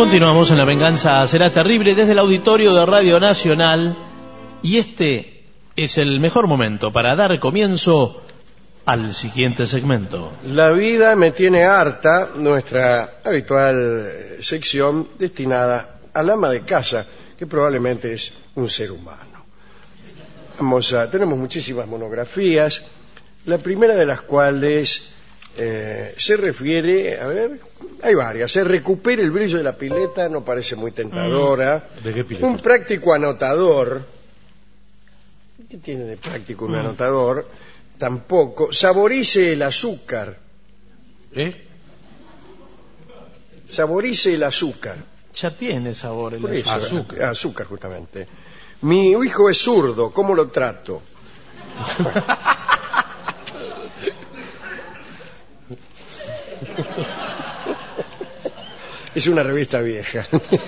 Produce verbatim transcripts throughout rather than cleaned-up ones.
Continuamos en La Venganza Será Terrible desde el auditorio de Radio Nacional y este es el mejor momento para dar comienzo al siguiente segmento. La vida me tiene harta, nuestra habitual sección destinada al ama de casa, que probablemente es un ser humano. Vamos a, tenemos muchísimas monografías, la primera de las cuales eh, se refiere, a ver, hay varias, se recupera el brillo de la pileta, no parece muy tentadora. ¿De qué pileta? Un práctico anotador. ¿Qué tiene de práctico un mm. anotador? Tampoco. Saborice el azúcar. ¿Eh? Saborice el azúcar. Ya tiene sabor el Por eso, azúcar. Azúcar, justamente. Mi hijo es zurdo, ¿cómo lo trato? Es una revista vieja.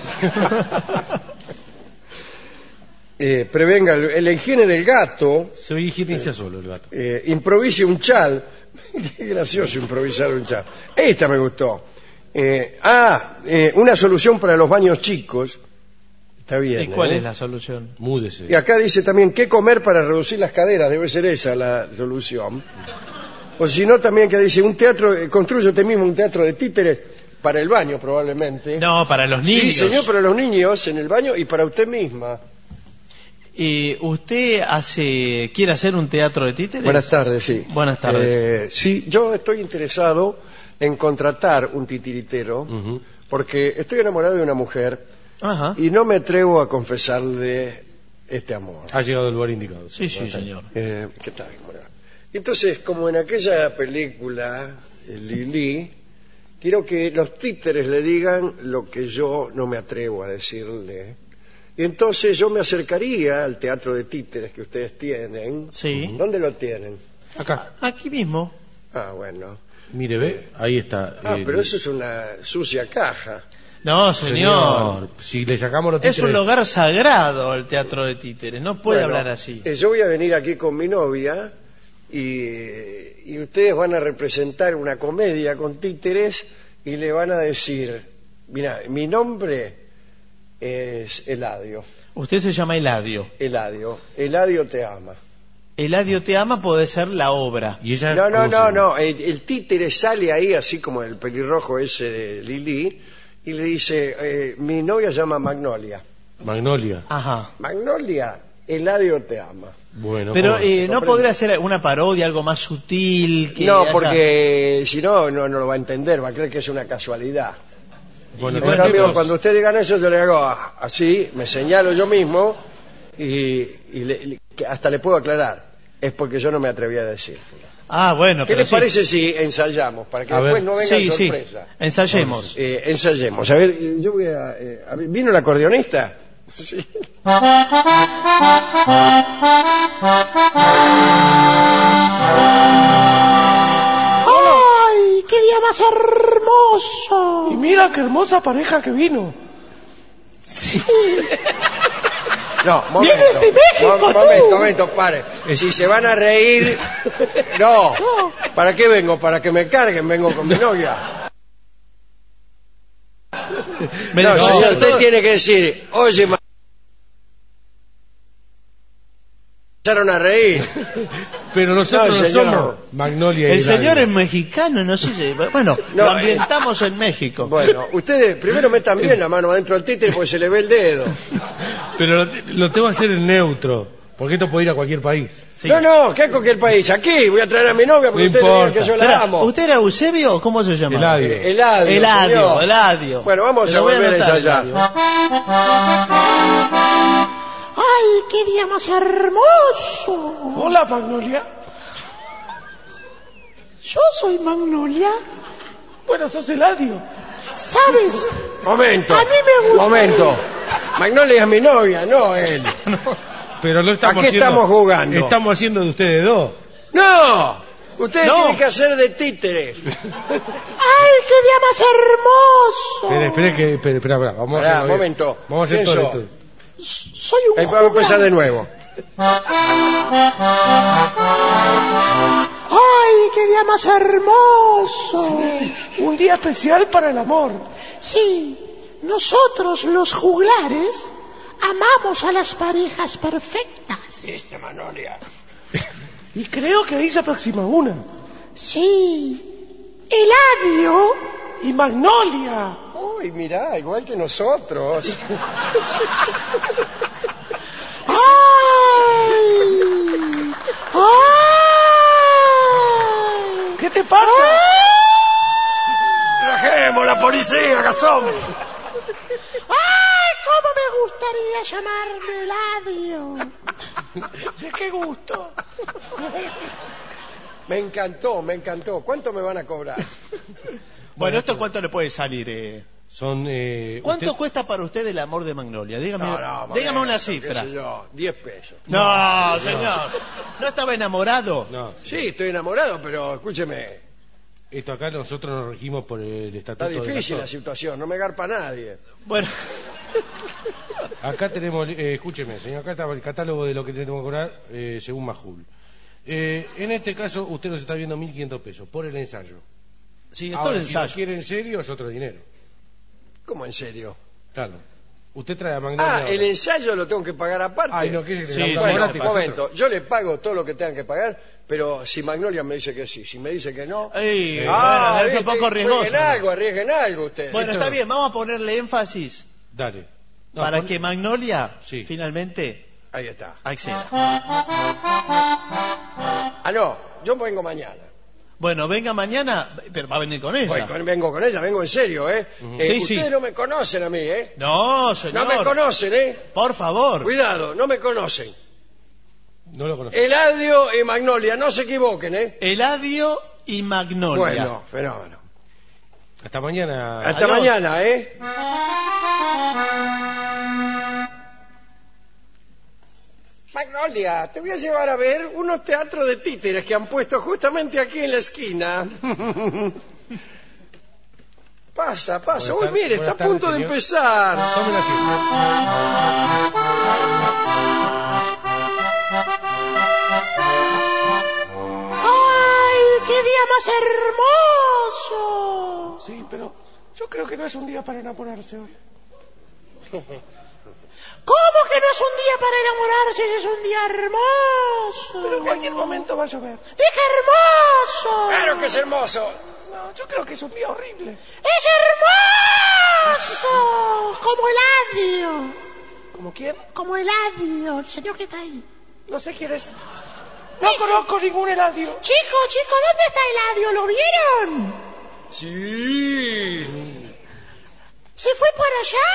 eh, prevenga el, la higiene del gato. Se higieniza eh, solo el gato. Eh, improvise un chal. Qué gracioso improvisar un chal. Esta me gustó. Eh, ah, eh, una solución para los baños chicos. Está bien. ¿Y cuál ¿eh? es la solución? Múdese. Y acá dice también qué comer para reducir las caderas. Debe ser esa la solución. O si no, también que dice un teatro, eh, construye usted mismo un teatro de títeres para el baño, probablemente. No, para los niños. Sí, señor, para los niños en el baño y para usted misma. ¿Y usted hace quiere hacer un teatro de títeres? Buenas tardes, sí. Buenas tardes. Eh, sí, yo estoy interesado en contratar un titiritero uh-huh. porque estoy enamorado de una mujer. Ajá. Y no me atrevo a confesarle este amor. Ha llegado el lugar indicado. Sí, sí, señor. Eh, ¿Qué tal? Entonces, como en aquella película, Lili, quiero que los títeres le digan lo que yo no me atrevo a decirle. Y entonces yo me acercaría al teatro de títeres que ustedes tienen. Sí. ¿Dónde lo tienen? Acá. Aquí mismo. Ah, bueno. Mire, ve, ahí está. Ah, el... pero eso es una sucia caja. No, señor. señor. Si le sacamos los títeres... Es un lugar sagrado el teatro de títeres. No puede bueno, hablar así. Eh, yo voy a venir aquí con mi novia y, y ustedes van a representar una comedia con títeres y le van a decir, mira, mi nombre es Eladio. Usted se llama Eladio. Eladio. Eladio te ama. Eladio te ama puede ser la obra. ¿Y ella no, no, no, no. El, el títere sale ahí así como el pelirrojo ese de Lili y le dice, eh, mi novia se llama Magnolia. Magnolia. Ajá. Magnolia, Eladio te ama. Bueno, pero eh, no podría ser una parodia, algo más sutil. Que no, haya... porque si no, no, no lo va a entender, va a creer que es una casualidad. Bueno, y por cambio, cuando ustedes digan eso, yo le hago así, me señalo yo mismo y, y le, hasta le puedo aclarar. Es porque yo no me atreví a decir. Ah, bueno. ¿Qué pero les sí. parece si ensayamos? Para que a después ver. no vengan sí, sorpresa. Sí. Ensayemos. Eh, ensayemos. A ver, yo voy a, eh, a ver, ¿vino el acordeonista? Sí. ¡Ay, qué día más hermoso! Y mira qué hermosa pareja que vino. Sí. No, momento. ¡Vienes de México, Mo- tú! momento, momento, pare. Si se van a reír, no. ¿Para qué vengo? ¿Para que me carguen? Vengo con mi novia. Me No, dejó- señor, usted tiene que decir, oye, ma- empezaron a reír. Pero nosotros No, no, señor. somos Magnolia y El Eladio. señor es mexicano, no sé si... Bueno, No, lo ambientamos en México. Bueno, ustedes primero metan bien la mano adentro del títere porque se le ve el dedo. Pero lo, lo tengo que hacer en neutro, porque esto puede ir a cualquier país. Sí. No, no, ¿qué a cualquier país? Aquí voy a traer a mi novia porque No ustedes digan importa. que yo la Espera, amo. ¿usted era Eusebio o cómo se llama? Eladio. Eh, Eladio, Eladio, señor. Eladio. Bueno, vamos Te a lo voy volver a anotar, ensayar. Eladio. ¡Ay, qué día más hermoso! Hola, Magnolia. Yo soy Magnolia. Bueno, sos Eladio. ¿Sabes? Momento. A mí me gusta. Momento. Magnolia es mi novia, no él. Pero no estamos ¿A qué haciendo, estamos jugando? Estamos haciendo de ustedes dos. ¡No! Ustedes No. tienen que hacer de títeres. ¡Ay, qué día más hermoso! Espera, espera, que, espera, espera, espera, vamos Pará, a hacerlo bien. momento. Vamos a hacer ¿Quién todo sos? esto. Soy un Ahí vamos a empezar de juglar. nuevo. ¡Ay, qué día más hermoso! Un día especial para el amor. Sí, nosotros los juglares amamos a las parejas perfectas. Esta Magnolia. Y creo que ahí se aproxima una. Sí, Eladio Y Magnolia. Uy, mirá, igual que nosotros. ¡Ay! ¡Ay! ¿Qué te pasa? ¡Trajemos la policía, Gastón! ¡Ay! ¿Cómo me gustaría llamarme Eladio? ¿De qué gusto? Me encantó, me encantó. ¿Cuánto me van a cobrar? Bueno, ¿esto cuánto le puede salir? Eh? Son... Eh, ¿Cuánto usted- cuesta para usted el amor de Magnolia? Dígame, No, no, dígame una modesto, cifra. qué sé yo, diez pesos. No, señor. ¿No estaba enamorado? No, Sí, estoy enamorado, pero escúcheme, esto acá nosotros nos regimos por el estatuto está de difícil la Gastón. situación, no me garpa nadie. Bueno, Acá tenemos, eh, escúcheme, señor, acá está el catálogo de lo que tenemos que cobrar eh, según Majul. Eh, en este caso, usted nos está viendo mil quinientos pesos por el ensayo. sí, es todo Ahora, el si lo ensayo. quiere en serio, es otro dinero. ¿Cómo en serio? Claro. Usted trae a Magnolia. Ah, ahora. el ensayo lo tengo que pagar aparte. Ay, no, ¿qué es Sí, el sí, Bueno, sí, un momento, yo le pago todo lo que tengan que pagar, pero si Magnolia me dice que sí, si me dice que no... Ey, Ah, bueno, es un viste, poco riesgoso. Arriesguen algo, arriesguen algo ustedes. Bueno, está bien, vamos a ponerle énfasis Dale. No, para pon- que Magnolia Sí. finalmente Ahí está. acceda. Ah, no, yo vengo mañana. Bueno, venga mañana, pero va a venir con ella. Voy con- vengo con ella, vengo en serio, ¿eh? Eh, Sí, ustedes sí. no me conocen a mí, ¿eh? No, señor. No me conocen, ¿eh? Por favor. Cuidado, no me conocen. No lo conozco. Eladio y Magnolia, no se equivoquen, ¿eh? Eladio y Magnolia. Bueno, fenómeno. Hasta mañana. Hasta Adiós. mañana, ¿eh? Magnolia, te voy a llevar a ver unos teatros de títeres que han puesto justamente aquí en la esquina. Pasa, pasa. Uy, Buenas tar- mire, está a buenas tardes, punto de señor. empezar. Tome la silla. ¡Ay! ¡Qué día más hermoso! Sí, pero yo creo que no es un día para enamorarse hoy. ¿Cómo que no es un día para enamorarse? Es un día hermoso. Pero en cualquier momento va a llover. ¡Dije hermoso! Claro que es hermoso. No, yo creo que es un día horrible. ¡Es hermoso! Como Eladio. ¿Como quién? Como Eladio, el señor que está ahí. No sé quién es. No conozco ningún Eladio. Chico, chico, ¿dónde está Eladio? ¿Lo vieron? Sí. ¿Se fue por allá?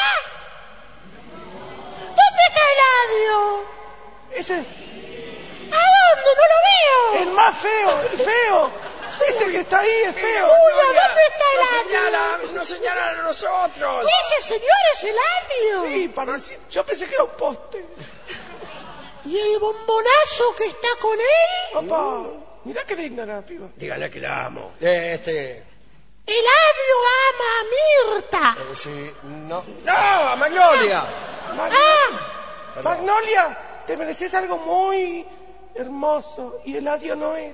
¿Dónde está Eladio? Ese, ¿A dónde? No lo veo. el más feo, el feo. Ese que está ahí es feo. Uy, ¿a dónde está Nos Eladio? señala, nos señalan a nosotros. Ese señor es Eladio. Sí, parece. Yo pensé que era un poste. ¿Y el bombonazo que está con él? Papá, mirá qué linda la piba. Díganle que la amo. Eh, Este, Eladio ama a Mirta. eh, sí, no. No, a Magnolia. Magnolia, Magnolia, te mereces algo muy hermoso y Eladio no es.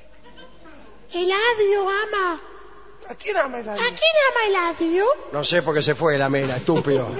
Eladio ama. ¿A quién ama Eladio? ¿A quién ama Eladio? No sé por qué se fue la mela, estúpido.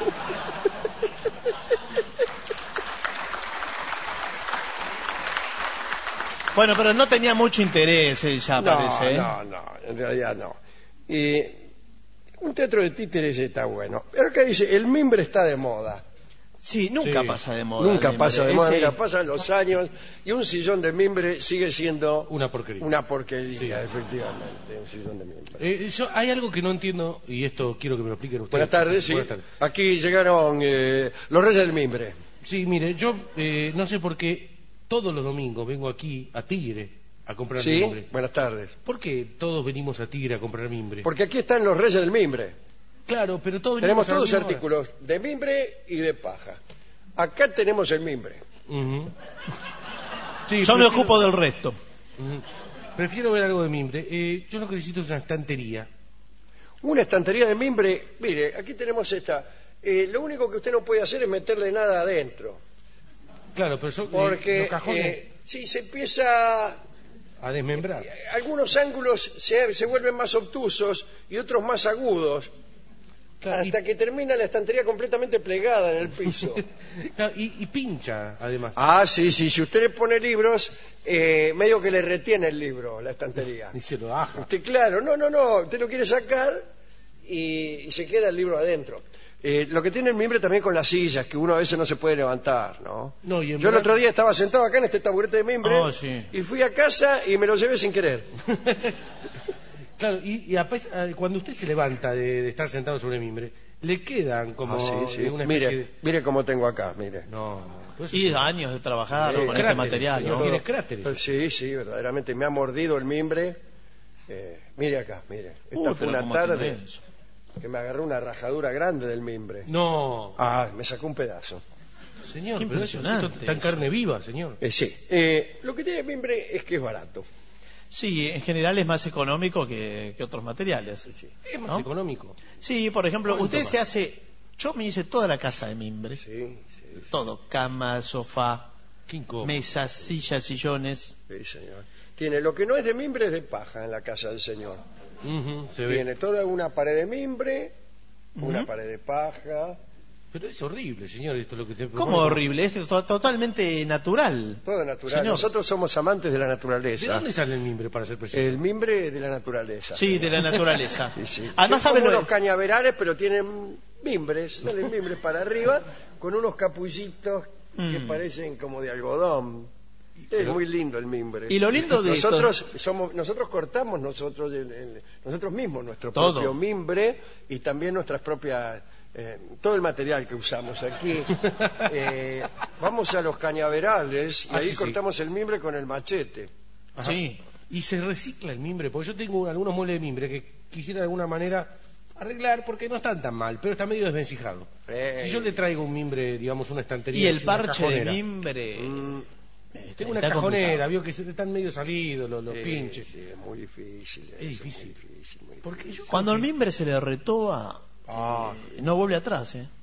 Bueno, pero no tenía mucho interés ella, No, parece. ¿eh? no, no, en realidad no. Y un teatro de títeres está bueno. Pero acá dice, el mimbre está de moda. Sí, nunca Sí. pasa de moda. Nunca el pasa de mimbre. moda, Ese- mira, pasan los años y un sillón de mimbre sigue siendo Una porquería. una porquería, Sí. efectivamente, un sillón de mimbre. Eh, yo, hay algo que no entiendo, y esto quiero que me lo expliquen ustedes. Buenas tardes, sí. Buenas tardes. Aquí llegaron eh, los reyes del mimbre. Sí, mire, yo eh, no sé por qué todos los domingos vengo aquí a Tigre a comprar Sí, mimbre. buenas tardes. ¿Por qué todos venimos a Tigre a comprar mimbre? Porque aquí están los reyes del mimbre. Claro, pero todos Tenemos venimos a la todos misma hora. artículos de mimbre y de paja. Acá tenemos el mimbre. Ujú. Sí, Yo me prefiero- ocupo del resto. Ujú. Prefiero ver algo de mimbre. Eh, yo lo que necesito es una estantería. Una estantería de mimbre. Mire, aquí tenemos esta. Eh, lo único que usted no puede hacer es meterle nada adentro. Claro, pero son, eh, Porque los cajones eh, si se empieza... a desmembrar. Algunos ángulos se, se vuelven más obtusos y otros más agudos. Claro, hasta y- que termina la estantería completamente plegada en el piso. Claro, y, y pincha, además. Ah, sí, sí, si usted le pone libros, eh, medio que le retiene el libro, la estantería. Y se lo baja. Usted, claro, no, no, no, usted lo quiere sacar y, y se queda el libro adentro. Eh, lo que tiene el mimbre también con las sillas, que uno a veces no se puede levantar, ¿no? No, y en Yo el verdad- otro día estaba sentado acá en este taburete de mimbre Oh, sí. y fui a casa y me lo llevé sin querer. Claro, y, y a pes- a- cuando usted se levanta de, de estar sentado sobre el mimbre, le quedan como Ah, sí, sí. una especie Mire, de... mire cómo tengo acá, mire. No, pues- Y años de trabajar Sí, con este cráteres, material, señor, ¿no? tiene cráteres. Pues sí, sí, verdaderamente me ha mordido el mimbre. Eh, mire acá, mire. Esta Uh, fue pero una ¿cómo tarde tiene eso? que me agarró una rajadura grande del mimbre. No, Ah, me sacó un pedazo. señor, Qué pero eso impresionante esto está en eso. carne viva, señor. Eh, sí. Eh, lo que tiene el mimbre es que es barato. Sí, en general es más económico que, que otros materiales. Es más ¿no? económico. Sí, por ejemplo, ¿Cuánto usted más? se hace... Yo me hice toda la casa de mimbre. Sí, sí, sí, Todo, cama, sofá, Qué incómodo. mesas, sillas, sillones. sí, señor. Tiene lo que no es de mimbre es de paja en la casa del señor. Ujú, se ve. Tiene toda una pared de mimbre, una Ujú. pared de paja, Pero es horrible, señor, esto es lo que te ¿Cómo propone. horrible? Es to- totalmente natural. todo natural. Señor. Nosotros somos amantes de la ¿De naturaleza. dónde sale el mimbre, para ser preciso? El mimbre de la naturaleza. Sí, de la naturaleza. Sí, sí. Además, Que es ¿sabe como lo unos cañaverales, pero tienen mimbres, salen mimbres para arriba, con unos capullitos que Mm. parecen como de algodón. Es Pero- muy lindo el mimbre. Y lo lindo de esto- nosotros somos, nosotros cortamos nosotros el- el- nosotros mismos nuestro Todo. propio mimbre y también nuestras propias eh, todo el material que usamos aquí. Eh, vamos a los cañaverales y Ah, ahí sí, sí. cortamos el mimbre con el machete. Ajá. Sí. Y se recicla el mimbre, porque yo tengo algunos muebles de mimbre que quisiera de alguna manera arreglar porque no están tan mal, pero está medio desvencijado. Eh. Si yo le traigo un mimbre, digamos, una estantería... Y el así, una parche de cajonera. mimbre... Mm, eh, Tengo una está cajonera, complicado. vio que se están medio salidos los, los sí, pinches. sí, es muy difícil. eso, difícil. muy difícil, muy Porque difícil. yo Cuando el creo que mimbre se le retoa, Ah, eh, no vuelve atrás, ¿eh?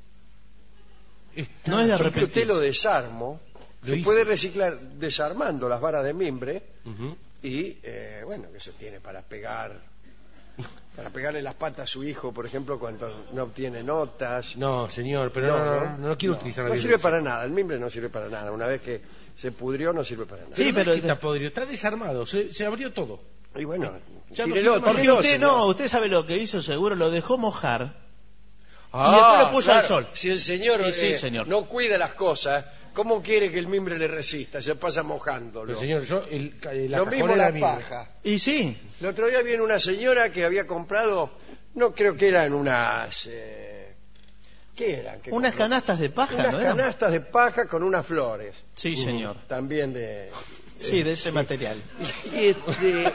está- no es de yo que arrepentirse. usted lo desarmo, Lo se hice. puede reciclar desarmando las varas de mimbre Ujú. y, eh, bueno, que se tiene para pegar, para pegarle las patas a su hijo, por ejemplo, cuando no obtiene notas. No, señor, pero no, no, no, no quiero no, utilizar la no sirve violencia. para nada, el mimbre no sirve para nada. Una vez que se pudrió, no sirve para nada. Sí, Pero no pero- es que está podrido, está desarmado, se, se abrió todo. Y bueno, Ya no tírelo, sirve más. Porque tírelo, usted señor. no, usted sabe lo que hizo seguro, lo dejó mojar. Ah, y después lo puso al claro. sol. Si el señor, Sí, sí, eh, señor. no cuida las cosas, ¿cómo quiere que el mimbre le resista? Se pasa mojándolo. Pero señor, yo, el, ca- la Lo mismo cajonera la de mimbre. paja. Y sí, El otro día viene una señora que había comprado, no creo que eran unas... eh, ¿Qué eran? ¿Qué unas compró? canastas de paja, Unas ¿no eran? canastas de paja con unas flores. Sí, señor. También de... Sí, de ese material. Y, este,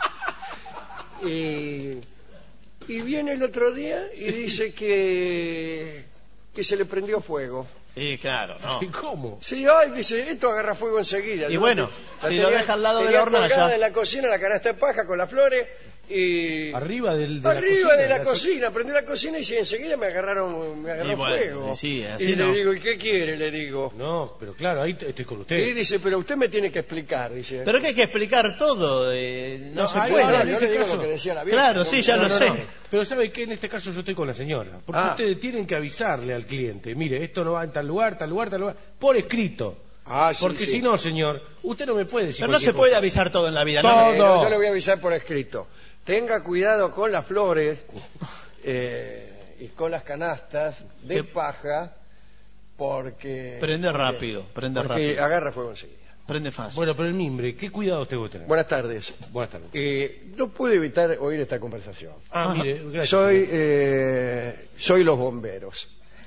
y, y viene el otro día y dice que, que se le prendió fuego. Sí, claro, no. ¿Y cómo? Sí, ay, dice, esto agarra fuego enseguida. Y Yo bueno, la si lo deja al lado de la tenía colgada hornalla. en la cocina la canasta de paja con las flores y... Arriba del, de Arriba la cocina. de la la- cocina, prendí la cocina y sí, enseguida me agarraron, me agarró Y bueno, fuego. sí, así y le no. digo, ¿y qué quiere? Le digo. No, pero claro, ahí t- estoy con usted. Y dice, pero usted me tiene que explicar, dice. Pero que hay que explicar todo, eh, no, No, se ahí puede. no, va, no, en yo ese le digo caso- lo que decía la vieja. Claro, no, sí, ya no, lo no, sé. no. Pero ¿sabe qué? En este caso yo estoy con la señora. Porque Ah. ustedes tienen que avisarle al cliente. Mire, esto no va en tal lugar, tal lugar, tal lugar. Por escrito. Ah, sí, Porque sí. si no, señor, usted no me puede decir Pero no cualquier se puede cosa. avisar todo en la vida, Todo. ¿no? Eh, no, yo le voy a avisar por escrito. Tenga cuidado con las flores eh, y con las canastas de Que- paja porque... Prende porque- rápido, prende porque rápido. agarra fuego enseguida. Prende fácil. Bueno, pero el mimbre, ¿qué cuidado usted debe tener? Buenas tardes. Buenas tardes. Eh, no pude evitar oír esta conversación. Ah, Ajá. mire, gracias. Soy, señor. eh, soy los bomberos.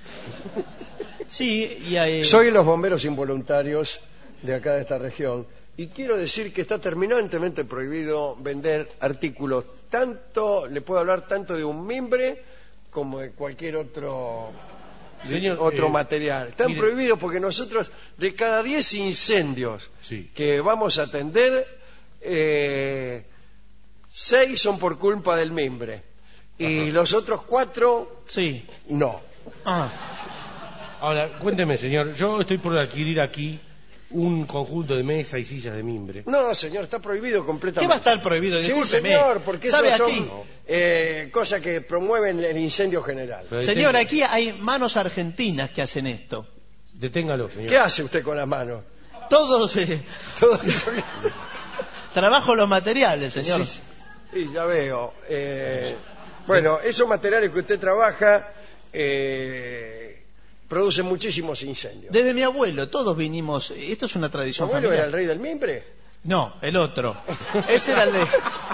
Sí, y hay... Soy los bomberos involuntarios de acá de esta región y quiero decir que está terminantemente prohibido vender artículos, tanto, le puedo hablar tanto de un mimbre como de cualquier otro, de Señor, otro eh, material. Están mire. prohibidos porque nosotros de cada diez incendios Sí. que vamos a atender, eh, seis son por culpa del mimbre y los otros cuatro Sí. no. Ah, Ahora, cuénteme, señor, yo estoy por adquirir aquí un conjunto de mesas y sillas de mimbre. No, señor, está prohibido completamente. ¿Qué va a estar prohibido? Sí, Discúlpeme. señor, porque ¿Sabe eso aquí? son eh, cosas que promueven el incendio general. Pero Señor, detenga- aquí hay manos argentinas que hacen esto. Deténgalo, señor. ¿Qué hace usted con las manos? Todos eh, Todo eso que- trabajo los materiales, señor. Sí, sí, ya veo. Eh, bueno, esos materiales que usted trabaja eh, producen muchísimos incendios. Desde mi abuelo, todos vinimos. Esto es una ¿Su tradición abuelo familiar. era el rey del mimbre? No, el otro. Ese era el de.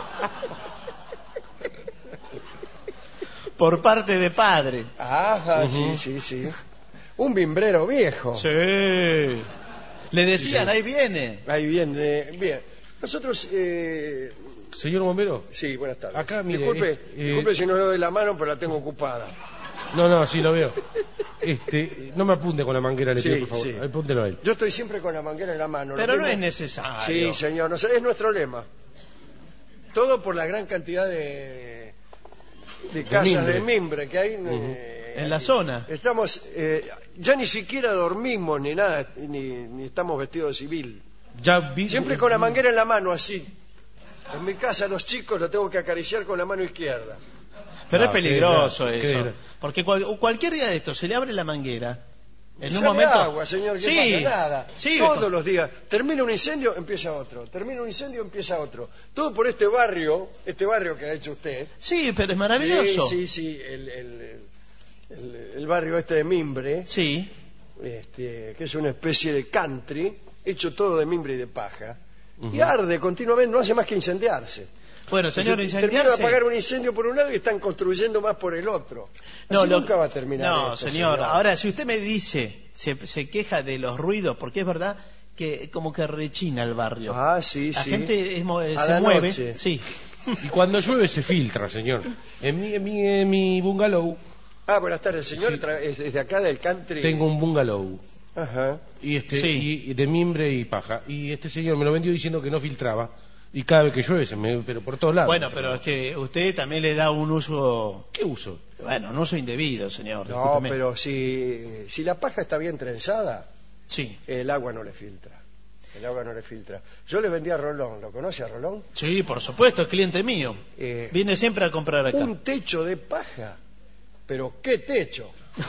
Por parte de padre. Ajá, sí, sí, sí. Un mimbrero viejo. Sí. Le decían, ahí viene. Ahí viene, bien. Nosotros, eh, Señor bombero. sí, buenas tardes. Acá, mire, disculpe, eh, disculpe si no le doy la mano, pero la tengo ocupada. No, no, sí lo veo. Este, no me apunte con la manguera, le Sí, pido, por favor. sí. Apúntelo a él. Yo estoy siempre con la manguera en la mano. Pero Lo no mismo- es necesario. Sí, señor, no sé, es nuestro lema. Todo por la gran cantidad de, de casas mimbre. de mimbre que hay eh, En la zona. Estamos, eh, ya ni siquiera dormimos ni nada, ni, ni estamos vestidos de civil. Ya vi... Siempre con la manguera en la mano, así. En mi casa los chicos lo tengo que acariciar con la mano izquierda. Pero Ah, es peligroso qué gra- qué eso. gra- Porque cual- cualquier día de esto se le abre la manguera. En un Sale momento. agua, señor, que Sí, pasa nada. sí, Todos los días. Termina un incendio, empieza otro. Termina un incendio, empieza otro. Todo por este barrio, este barrio que ha hecho usted. sí, pero es maravilloso. Sí, sí, sí. El, el- el- el barrio este de mimbre, Sí. este, que es una especie de country, hecho todo de mimbre y de paja. Y arde continuamente, no hace más que incendiarse. Bueno, señor, Se- Termina de incendiarse. apagar un incendio por un lado y están construyendo más por el otro. Así No, lo- nunca va a terminar No, esto, señor. Ahora, si usted me dice, se, se queja de los ruidos, porque es verdad que como que rechina el barrio. Ah, sí, la sí. gente es mo- A se la mueve. noche. Sí. Y cuando llueve se filtra, señor. En mi, en mi, en mi bungalow Ah, buenas tardes, señor. Sí. Tra- es desde acá del country. tengo un bungalow. Ajá. Y este Sí. y, y de mimbre y paja. Y este señor me lo vendió diciendo que no filtraba. Y cada vez que llueve se me... Pero por todos lados. Bueno, pero es que usted también le da un uso, ¿Qué uso? bueno, un uso indebido, señor. No, discúlpeme. pero si, si la paja está bien trenzada, Sí. el agua no le filtra. El agua no le filtra. Yo le vendí a Rolón. ¿Lo conoce a Rolón? Sí, por supuesto, es cliente mío. Eh, Viene siempre a comprar acá. Un techo de paja. Pero ¿qué techo?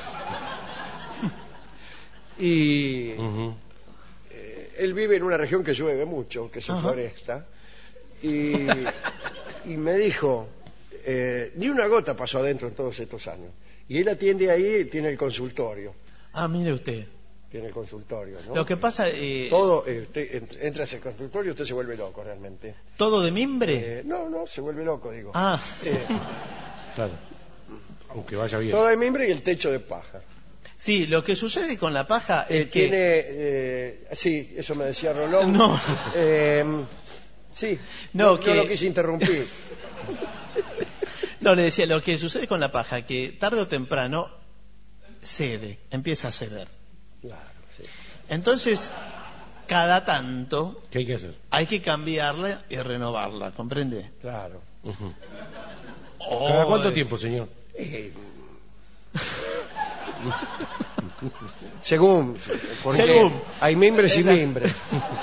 y Ujú. eh, él vive en una región que llueve mucho, que es en Ajá. Floresta. Y, y me dijo, eh, ni una gota pasó adentro en todos estos años. Y él atiende ahí, tiene el consultorio. Ah, mire usted. Tiene el consultorio, ¿no? Lo que pasa, eh, Todo, eh, usted ent- entra a ese consultorio y usted se vuelve loco realmente. todo de mimbre. Eh, no, no, se vuelve loco, digo. Ah, Eh, Claro. Aunque vaya bien. todo de mimbre y el techo de paja. sí, lo que sucede con la paja Eh, es que tiene, eh, sí, eso me decía Rolón. No. Eh, sí, No, no, que- no lo quise interrumpir. no le decía, lo que sucede con la paja que tarde o temprano cede, empieza a ceder. Claro, sí. Entonces, cada tanto ¿Qué hay que hacer? hay que cambiarla y renovarla, ¿comprende? Claro. Ujú. Oh, ¿Cada cuánto eh, tiempo, señor? Eh, según, porque Según. hay mimbres y Esas- mimbres.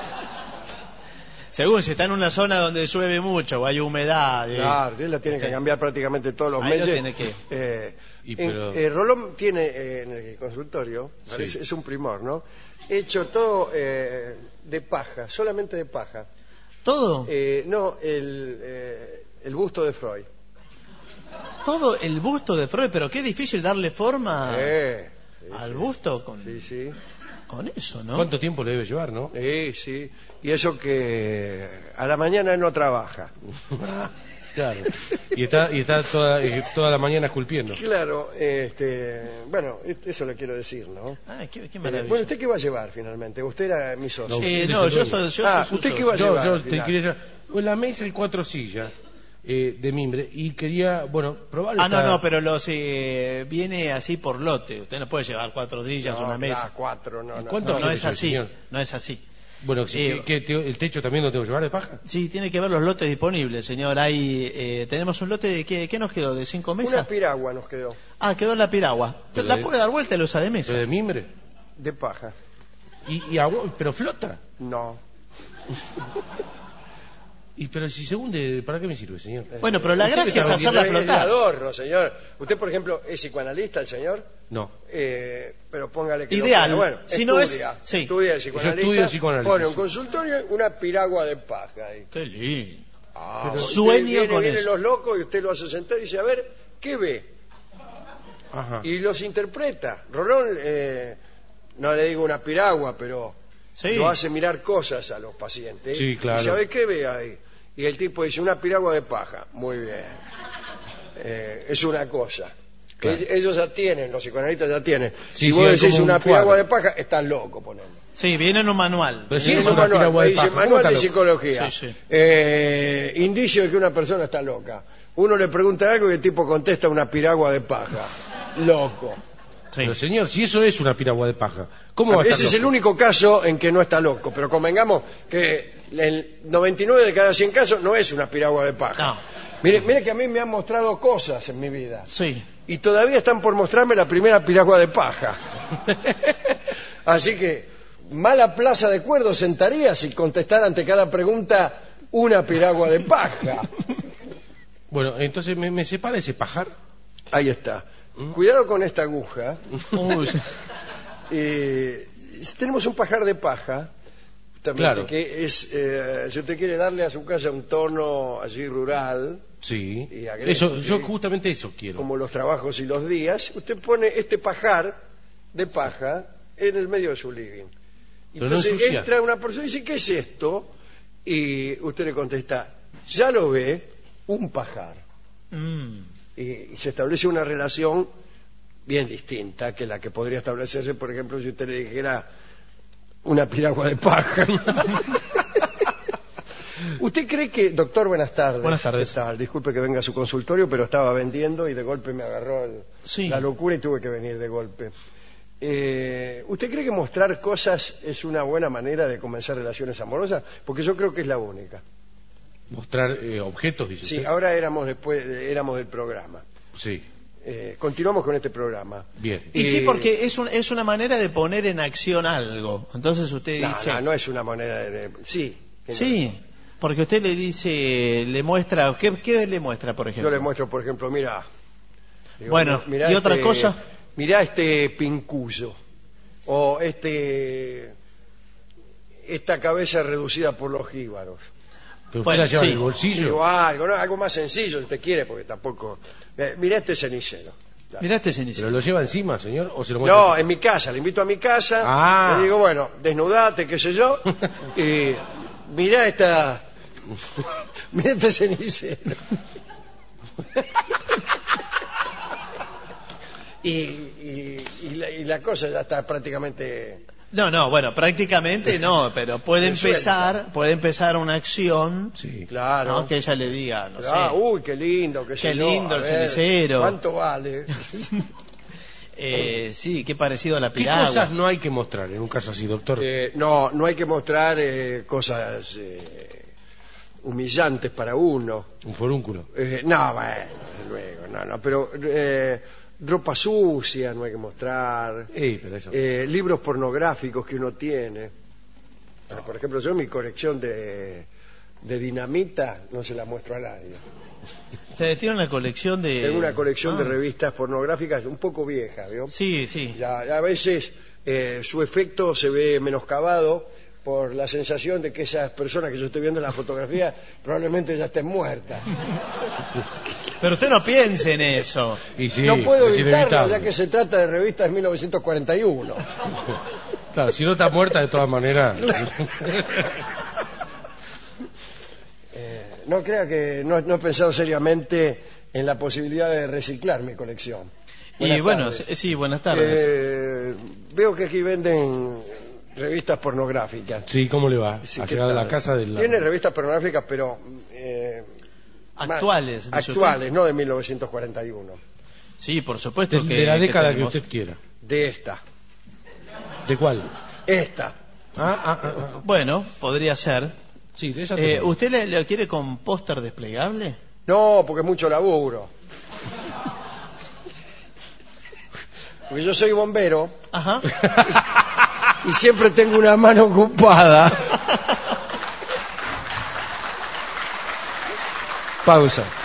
Según si está en una zona donde llueve mucho o hay humedad. eh, Claro, él la tiene que Este- cambiar prácticamente todos los Ahí lo meses. tiene que- Eh, Y en- pero- eh, Rolón tiene eh, en el consultorio, Sí. es, es un primor, ¿no? Hecho todo eh, de paja, solamente de paja. todo, Eh, no, el, eh, el busto de Freud. todo el busto de Freud, pero qué difícil darle forma Eh, sí, al sí. busto con, Sí, sí. con eso, ¿no? ¿Cuánto tiempo le debe llevar, no? Sí, sí. Y eso que a la mañana él no trabaja. Claro. Y está, y está toda, eh, toda la mañana esculpiendo. Claro, este, bueno, eso le quiero decir, ¿no? Ah, qué, qué Eh, maravilla. bueno, ¿usted qué va a llevar finalmente? Usted era mi socio. No. Eh, usted no, es el yo dueño. soy, yo Ah, soy ¿usted su qué va a socio. Yo, llevar yo al te final? quería llevar pues, la mesa y cuatro sillas eh, de mimbre y quería, bueno, probar Ah, esta- no, no, pero los eh, viene así por lote. Usted no puede llevar cuatro sillas No, una mesa. claro, cuatro, no, no. ¿Cuánto No, no quiere es ser, así. señor? No es así. Bueno, si- Eh, ¿qué- te- ¿el techo también lo tengo que llevar de paja? Sí, tiene que ver los lotes disponibles, señor. Hay, eh, tenemos un lote de ¿qué, qué nos quedó? ¿De cinco Una mesas? piragua nos quedó, Ah, quedó la piragua. Pero La de- puede dar vuelta y lo usa de mesa. ¿Pero de mimbre? de paja. ¿Y, y agua, pero flota? No. Y pero si se hunde, ¿para qué me sirve, señor? Bueno, pero la ¿Usted gracia qué es está hacerla Es el flotar. adorno, señor. Usted, por ejemplo, es psicoanalista, el señor. No. Eh, pero póngale que Ideal. lo pueda. Bueno, Si no estudia, es- sí. estudia de Yo psicoanalista, estudio psicoanálisis, pone un sí. consultorio, una piragua de paja ahí. Qué lindo. Ah, Pero usted sueño viene, con vienen eso. los locos y usted lo hace sentar y dice, a ver, ¿qué ve? Ajá. Y los interpreta. Rolón, eh, no le digo una piragua, pero Sí. lo hace mirar cosas a los pacientes. Sí, claro. ¿Y sabe qué ve ahí? Y el tipo dice, una piragua de paja. Muy bien. Eh, es una cosa. Claro. Ell- Ellos ya tienen, los psicoanalistas ya tienen. Sí, si sí, vos hay decís como un una piragua cuadro. de paja, estás loco, ponele. Sí, viene en un manual. Pero sí Tiene es un una manual, piragua de dice, paja. ¿Cómo manual de está loco? psicología. Sí, sí. Eh, indicio de que una persona está loca. Uno le pregunta algo y el tipo contesta una piragua de paja. Loco. Sí. Pero señor, si eso es una piragua de paja, ¿cómo va a estar Ese es el loco? único caso en que no está loco, pero convengamos que el noventa y nueve de cada cien casos no es una piragua de paja. No. Mire, mire que a mí me han mostrado cosas en mi vida Sí. y todavía están por mostrarme la primera piragua de paja. Así que mala plaza de cuerdo sentaría si contestara ante cada pregunta una piragua de paja. Bueno, entonces me, me separa ese pajar. Ahí está. Cuidado con esta aguja. Uy, sí. Eh, tenemos un pajar de paja, justamente, Claro. que es, eh, si usted quiere darle a su casa un tono así rural, Sí. Y agrego, Eso, sí. yo justamente eso quiero. como los trabajos y los días, usted pone este pajar de paja en el medio de su living. Pero no Entonces ensucia. entra una persona y dice, ¿qué es esto? Y usted le contesta, ya lo ve, un pajar. Mm. Y, y se establece una relación bien distinta que la que podría establecerse, por ejemplo, si usted le dijera una piragua de paja. ¿Usted cree que, doctor, buenas tardes? Buenas tardes. ¿Qué tal? Disculpe que venga a su consultorio, pero estaba vendiendo y de golpe me agarró el- Sí. la locura y tuve que venir de golpe. Eh, ¿Usted cree que mostrar cosas es una buena manera de comenzar relaciones amorosas? Porque yo creo que es la única. Mostrar eh, objetos, dice Sí, usted. ahora éramos después, éramos del programa. Sí, Eh, continuamos con este programa. bien. Y sí, Eh, porque es, un- es una manera de poner en acción algo. Entonces usted No, dice... no, no es una moneda de... de- sí. que no. Sí, porque usted le dice, le muestra... ¿Qué, qué le muestra, por Yo ejemplo? le muestro, por ejemplo, mira. Bueno, ¿y otra cosa? Mirá este pincuyo. O este... Esta cabeza reducida por los jíbaros. Pero usted Bueno, la lleva sí. en el bolsillo. Digo, algo, ¿no? Algo más sencillo si usted quiere, porque tampoco... Eh, mirá este cenicero. Mirá este ¿Pero cenicero. lo lleva encima, señor? ¿O se lo muestra? No, en mi casa, le invito a mi casa, Ah. le digo, bueno, desnudate, qué sé yo, y mirá esta... mirá este cenicero. y, y, y la, y la cosa ya está prácticamente... No, no, bueno, prácticamente no, pero puede Resuelta. empezar, puede empezar una acción, Sí. Claro. ¿no? Que ella le diga, no Ah, sé, uy, qué lindo, qué, sé Qué yo, lindo a el ver, cenicero. ¿Cuánto vale? eh, sí, qué parecido a la ¿Qué piragua. cosas no hay que mostrar en un caso así, doctor? Eh, no, no hay que mostrar eh, cosas eh, humillantes para uno. Un forúnculo. Eh, no, bueno, desde luego, no, no, pero eh, ropa sucia no hay que mostrar, Ey, pero eso. eh, libros pornográficos que uno tiene. Eh, Por ejemplo, yo mi colección de, de dinamita no se la muestro a nadie. Se tiene una colección de... Tengo una colección de Ah, revistas pornográficas un poco vieja, ¿vio? Sí, sí. Ya, a veces eh, su efecto se ve menoscabado por la sensación de que esas personas que yo estoy viendo en la fotografía probablemente ya estén muertas. Pero usted no piense en eso. Y sí, no puedo es evitarlo, inevitable. ya que se trata de revistas de mil novecientos cuarenta y uno. Claro, si no está muerta de todas maneras. Eh, no crea que no, no he pensado seriamente en la posibilidad de reciclar mi colección. Y Buenas bueno, tardes. sí, sí, buenas tardes. Eh, veo que aquí venden revistas pornográficas. Sí, ¿cómo le va? Sí, a ¿qué llegar a la tal? casa de la... Tiene revistas pornográficas, pero... eh, Actuales, más- dice actuales, no de mil novecientos cuarenta y uno. Sí, por supuesto de, que... de la década que, tenemos. usted quiera. De esta. ¿De cuál? Esta. Ah, ah, ah, ah. Bueno, podría ser. Sí, de esa Eh, tengo. ¿Usted le, le quiere con póster desplegable? No, porque es mucho laburo. Porque yo soy bombero Ajá. y siempre tengo una mano ocupada. Pausa.